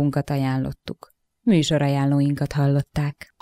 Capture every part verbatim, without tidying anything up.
magunkat ajánlottuk. Műsorajánlóinkat hallották.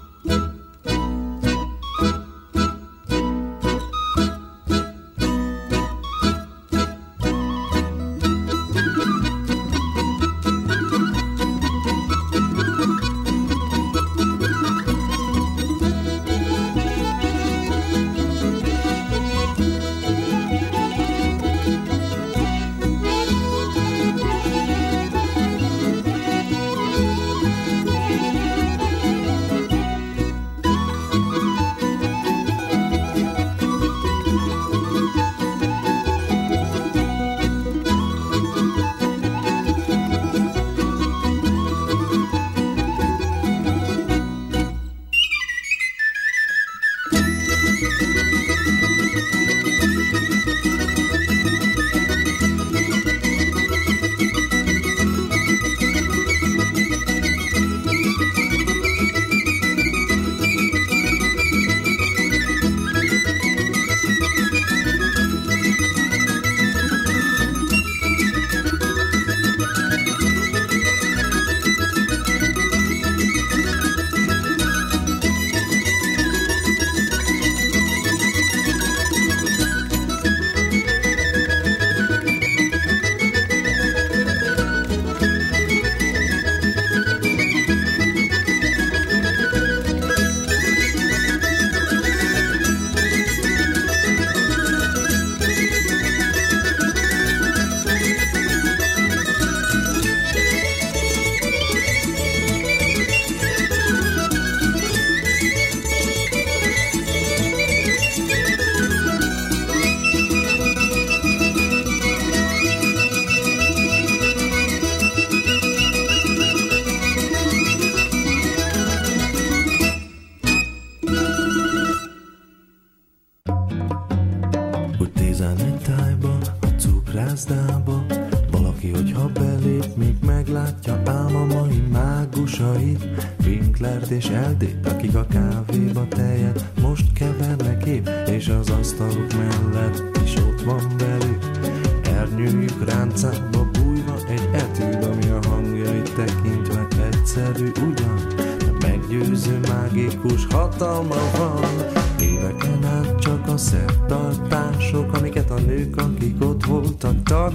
gázdába. Valaki, hogyha belép, még meglátja álmomai mágusait. Winklert és Eldét, akik a kávéba tejet most kevernek épp, és az asztaluk mellett is ott van velük. Ernyőjük ráncába bújva egy etűd, ami a hangjait tekintve egyszerű ugyan, de meggyőző mágikus hatalma van. Éveken át csak a szertartások, amiket a nők, akik ott voltak, tart